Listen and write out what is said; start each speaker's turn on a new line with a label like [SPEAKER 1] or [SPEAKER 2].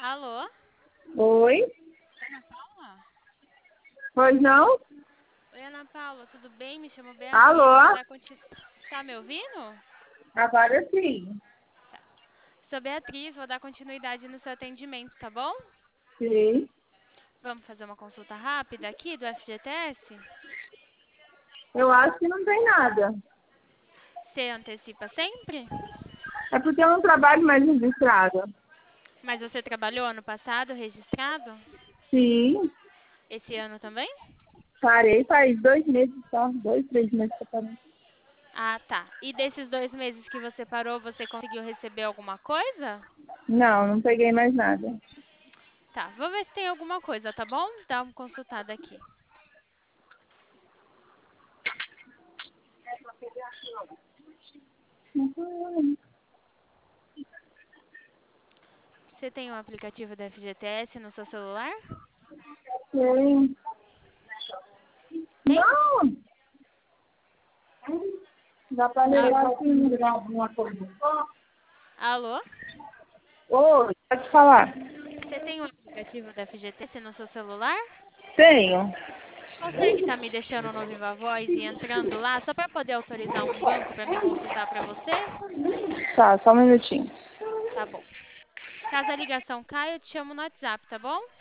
[SPEAKER 1] Alô?
[SPEAKER 2] Oi?
[SPEAKER 1] Ana Paula?
[SPEAKER 2] Pois não?
[SPEAKER 1] Oi, Ana Paula, tudo bem? Me chamo Beatriz, vou
[SPEAKER 2] Alô?
[SPEAKER 1] dar Tá me ouvindo?
[SPEAKER 2] Agora sim.
[SPEAKER 1] Tá. Sou Beatriz, vou dar continuidade no seu atendimento, tá bom?
[SPEAKER 2] Sim.
[SPEAKER 1] Vamos fazer uma consulta rápida aqui do FGTS?
[SPEAKER 2] Eu acho que não tem nada.
[SPEAKER 1] Você antecipa sempre?
[SPEAKER 2] É porque eu não trabalho mais registrada.
[SPEAKER 1] Mas você trabalhou ano passado registrado?
[SPEAKER 2] Sim.
[SPEAKER 1] Esse ano também?
[SPEAKER 2] Parei faz 2 meses só. 2, 3 meses que eu parei.
[SPEAKER 1] Ah, tá. E desses 2 meses que você parou, você conseguiu receber alguma coisa?
[SPEAKER 2] Não, não peguei mais nada.
[SPEAKER 1] Tá, vou ver se tem alguma coisa, tá bom? Dá uma consultada aqui. Você tem um aplicativo da FGTS no seu celular?
[SPEAKER 2] Sim.
[SPEAKER 1] Tem?
[SPEAKER 2] Não! Dá pra
[SPEAKER 1] Ah,
[SPEAKER 2] levar assim, alguma coisa.
[SPEAKER 1] alô?
[SPEAKER 2] Oi, pode falar.
[SPEAKER 1] Você tem um aplicativo da FGTS no seu celular?
[SPEAKER 2] Tenho.
[SPEAKER 1] Consegue estar me deixando no Viva Voz e entrando lá só para poder autorizar um banco para me consultar para você?
[SPEAKER 2] Tá, só um minutinho.
[SPEAKER 1] Tá bom. Caso a ligação caia, eu te chamo no WhatsApp, tá bom?